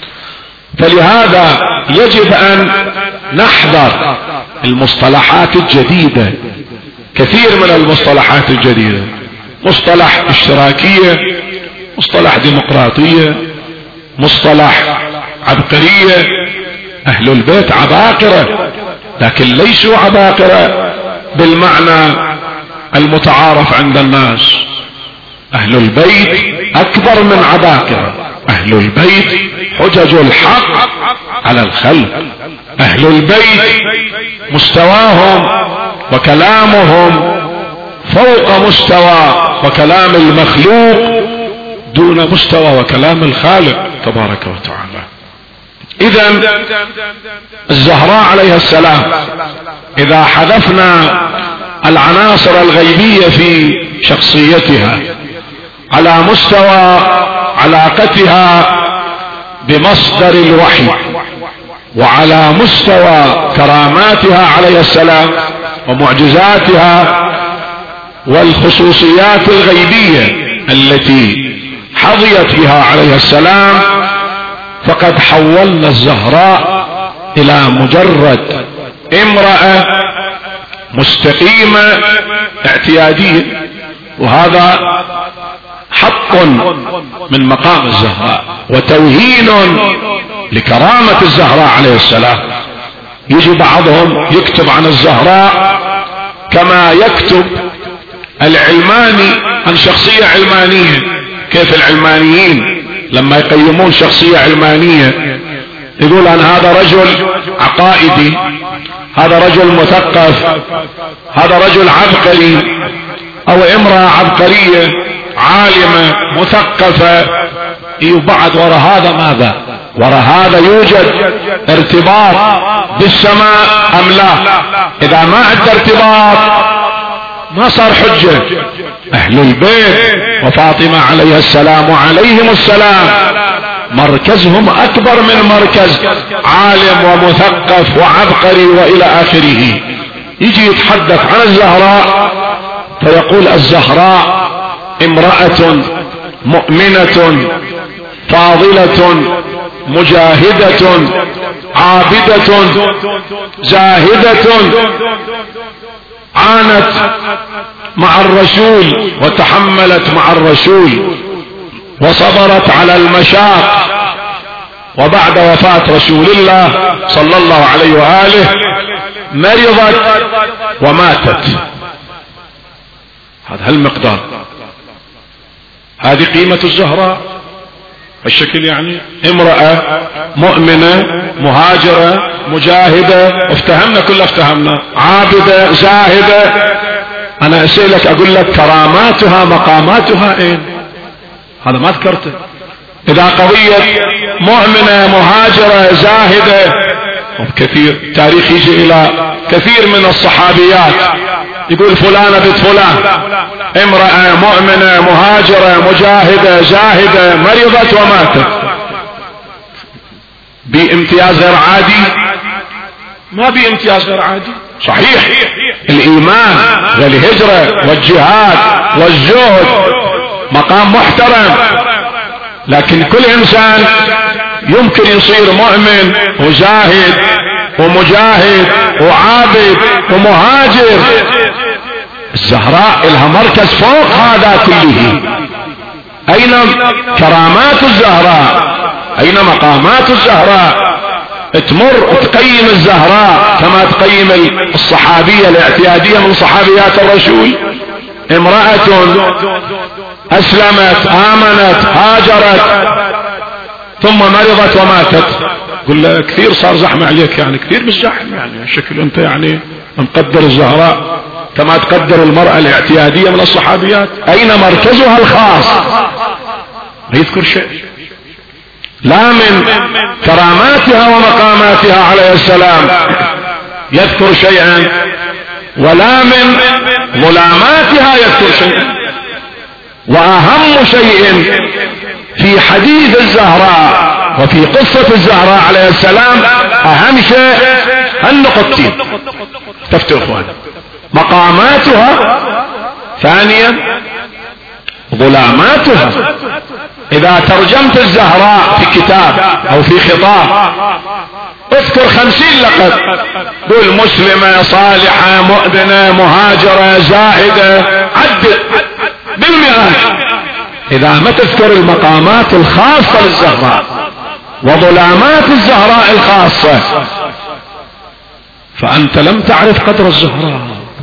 فلهذا يجب ان نحذر المصطلحات الجديدة، كثير من المصطلحات الجديدة، مصطلح اشتراكية، مصطلح ديمقراطية، مصطلح عبقرية. اهل البيت عباقرة، لكن ليسوا عباقرة بالمعنى المتعارف عند الناس. اهل البيت اكبر من عباقرة، اهل البيت حجج الحق على الخلق، اهل البيت مستواهم وكلامهم فوق مستوى وكلام المخلوق دون مستوى وكلام الخالق تبارك وتعالى. اذا الزهراء عليها السلام اذا حذفنا العناصر الغيبية في شخصيتها على مستوى علاقتها بمصدر الوحي وعلى مستوى كراماتها عليه السلام ومعجزاتها والخصوصيات الغيبية التي حظيت بها عليه السلام، فقد حولنا الزهراء الى مجرد امرأة مستقيمة اعتيادية، وهذا حق من مقام الزهراء وتوهين لكرامة الزهراء عليه السلام. يجي بعضهم يكتب عن الزهراء كما يكتب العلماني عن شخصية علمانية. كيف العلمانيين لما يقيمون شخصية علمانية يقول أن هذا رجل عقائدي، هذا رجل مثقف، هذا رجل عبقري، أو امرأة عبقرية عالمة مثقفة. وبعد وراء هذا ماذا؟ وراء هذا يوجد ارتباط بالسماء أم لا؟ إذا ما عنده ارتباط ما صار حجة. أهل البيت وفاطمة عليها السلام وعليهم السلام مركزهم أكبر من مركز عالم ومثقف وعبقري وإلى آخره. يجي يتحدث عن الزهراء فيقول الزهراء امرأة مؤمنة فاضلة مجاهدة عابدة زاهدة عانت مع الرسول وتحملت مع الرسول وصبرت على المشاق، وبعد وفاة رسول الله صلى الله عليه وآله مرضت وماتت. هذا المقدار، هذه قيمة الزهراء الشكل. يعني امرأة مؤمنة مهاجرة مجاهدة، افتهمنا كل افتهمنا، عابدة زاهدة. انا اسألك اقول لك كراماتها مقاماتها اين؟ هذا ما ذكرته. اذا قضية مؤمنة مهاجرة زاهدة، كثير تاريخ يجي الى كثير من الصحابيات يقول فلانة بنت فلان امرأة مؤمنة مهاجرة مجاهدة زاهدة مرضت وماتت بامتياز غير عادي. ما بامتياز غير عادي. صحيح الايمان والهجرة والجهاد والزهد مقام محترم، لكن كل انسان يمكن يصير مؤمن وزاهد ومجاهد وعابد ومهاجر. الزهراء لها مركز فوق هذا كله. اين كرامات الزهراء؟ اين مقامات الزهراء؟ تمر تقيم الزهراء كما تقيم الصحابية الاعتيادية من صحابيات الرسول. امرأة اسلمت امنت هاجرت ثم مرضت وماتت، قل له كثير صار زحمة عليك، يعني كثير بالزحم، يعني شكل انت يعني مقدر الزهراء كما تقدر المرأة الاعتيادية من الصحابيات. اين مركزها الخاص؟ لا يذكر شيء، لا من كراماتها ومقاماتها عليه السلام يذكر شيئا، ولا من ظلاماتها يذكر شيئا. واهم شيء في حديث الزهراء وفي قصة الزهراء عليه السلام، اهم شيء النقطتين، تفتوا اخوان، مقاماتها، ثانيا ظلاماتها. اذا ترجمت الزهراء في كتاب او في خطاب اذكر خمسين لقب، قول مسلمة صالحة مؤذنة مهاجرة زاهدة، عد بالمئات. اذا ما تذكر المقامات الخاصة للزهراء وظلامات الزهراء الخاصة فانت لم تعرف قدر الزهراء،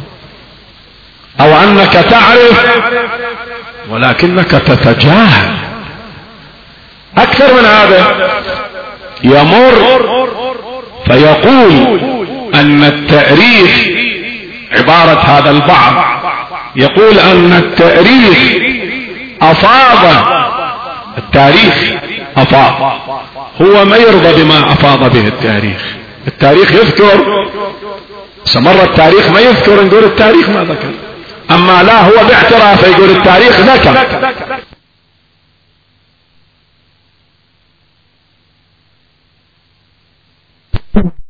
او انك تعرف ولكنك تتجاهل. اكثر من هذا، يمر فيقول ان التاريخ، عبارة هذا البعض يقول ان التاريخ افاض، التاريخ افاض، هو ما يرضى بما افاض به التاريخ. التاريخ يذكر، سمر التاريخ ما يذكر، نقول التاريخ ما ذكر، اما لا هو باعترافه يقول التاريخ ذكر.